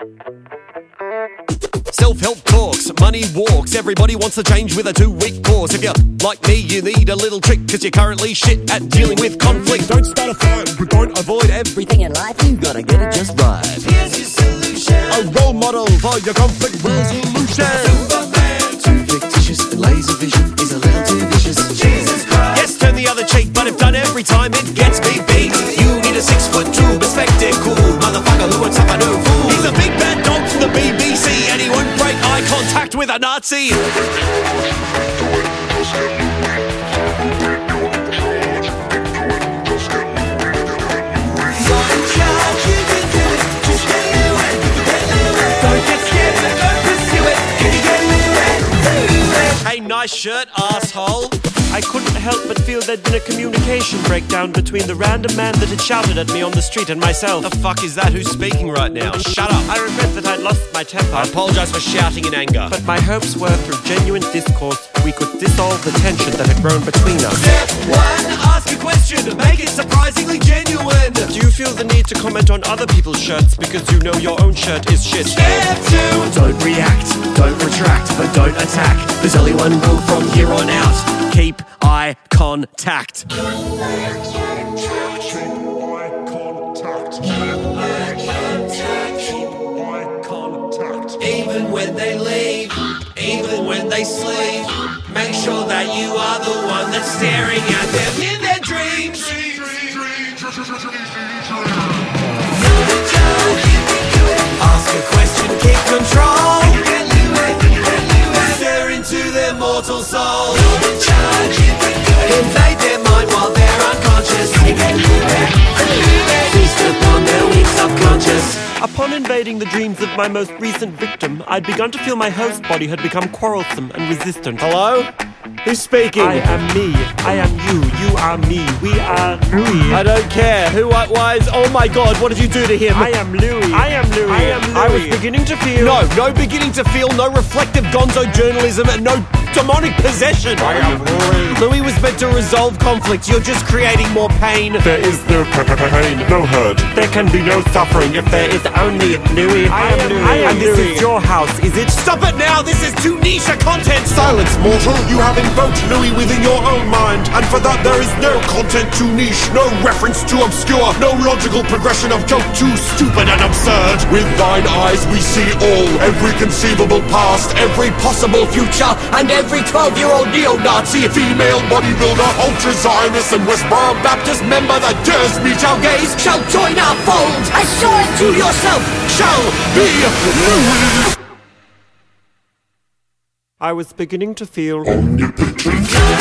Self-help talks, money walks. Everybody wants to change with a 2-week course. If you're like me, you need a little trick, cause you're currently shit at dealing with conflict. Don't start a fight, but don't avoid everything in life. You gotta get it just right. Here's your solution. A role model for your conflict resolution. Superman, too fictitious, and laser vision is a little too vicious. Jesus Christ. Yes, turn the other cheek, but if done every time, it gets me beat. You need a 6'2" spectacle motherfucker who wants up a no fool. He's a big bad dog from the BBC, and he won't break eye contact with a Nazi. Hey, nice shirt, asshole. I couldn't help but feel there'd been a communication breakdown between the random man that had shouted at me on the street and myself. The fuck is that? Who's speaking right now? Shut up. I regret that I'd lost my temper. I apologise for shouting in anger. But my hopes were through genuine discourse we could dissolve the tension that had grown between us. Step 1, ask a question to make it surprisingly genuine. Do you feel the need to comment on other people's shirts because you know your own shirt is shit? Step 2, don't react, don't retract, but don't attack. There's only one rule from here on out. Keep eye contact. Even when they leave, even when they sleep, make sure that you are the one that's staring at them in their dreams. Ask a question, keep control. Stare into their mortal soul. Invade their mind while they're unconscious. Feast upon their weak subconscious. Upon invading the dreams of my most recent victim, I'd begun to feel my host body had become quarrelsome and resistant. Hello? Who's speaking? I am me. I am you. You are me. We are Louis. I don't care. Who, what, why is... Oh my god, what did you do to him? I am Louis. I am Louis. I am Louis. I was beginning to feel... No beginning to feel, no reflective gonzo journalism, and no demonic possession. I am Louis. Louis was meant to resolve conflict. You're just creating more pain. There is no pain, no hurt. There can be no suffering if there is only Louis. I am Louis. And this is your house, is it? Stop it now! This is too niche a content! Silence, mortal! You have invoked Louis within your own mind, and for that there is no content too niche, no reference too obscure, no logical progression of joke too stupid and absurd. With thine eyes we see all, every conceivable past, every possible future, and every 12-year-old neo-Nazi, female bodybuilder, ultra-Zionist, and Westboro Baptist member that dares meet our gaze shall join our fold, as sure as you yourself shall be Louis. I was beginning to feel... Omnipotent.